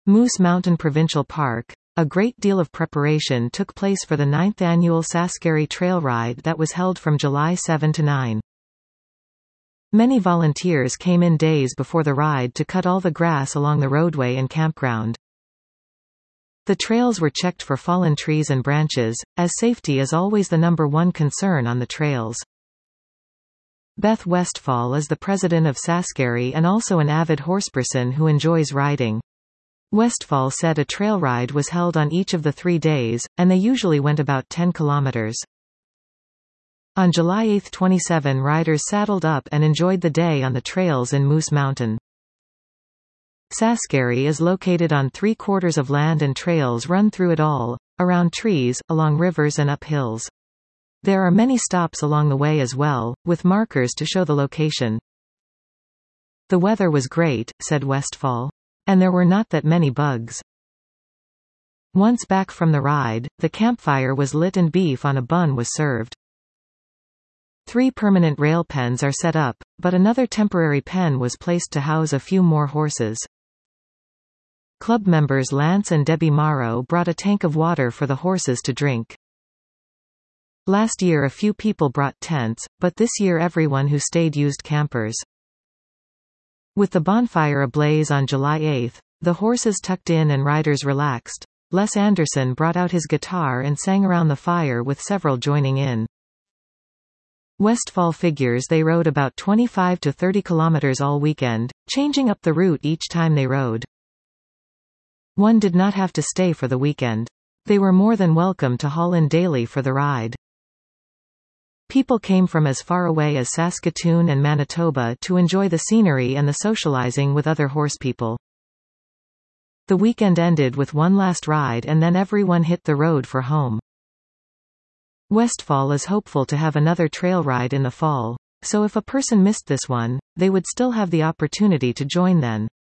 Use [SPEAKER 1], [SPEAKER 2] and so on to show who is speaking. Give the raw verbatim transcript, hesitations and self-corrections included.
[SPEAKER 1] Moose Mountain Provincial Park. A great deal of preparation took place for the ninth annual Saskari Trail Ride that was held from July seventh to ninth. Many volunteers came in days before the ride to cut all the grass along the roadway and campground. The trails were checked for fallen trees and branches, as safety is always the number one concern on the trails. Beth Westfall is the president of Saskari and also an avid horseperson who enjoys riding. Westfall said a trail ride was held on each of the three days, and they usually went about ten kilometers. On July eighth twenty-seven riders saddled up and enjoyed the day on the trails in Moose Mountain. Saskari is located on three quarters of land and trails run through it all, around trees, along rivers and up hills. There are many stops along the way as well, with markers to show the location. The weather was great, said Westfall. And there were not that many bugs. Once back from the ride, the campfire was lit and beef on a bun was served. Three permanent rail pens are set up, but another temporary pen was placed to house a few more horses. Club members Lance and Debbie Morrow brought a tank of water for the horses to drink. Last year a few people brought tents, but this year everyone who stayed used campers. With the bonfire ablaze on July eighth, the horses tucked in and riders relaxed. Les Anderson brought out his guitar and sang around the fire with several joining in. Westfall figures they rode about twenty-five to thirty kilometers all weekend, changing up the route each time they rode. One did not have to stay for the weekend. They were more than welcome to haul in daily for the ride. People came from as far away as Saskatoon and Manitoba to enjoy the scenery and the socializing with other horsepeople. The weekend ended with one last ride and then everyone hit the road for home. Westfall is hopeful to have another trail ride in the fall, so if a person missed this one, they would still have the opportunity to join then.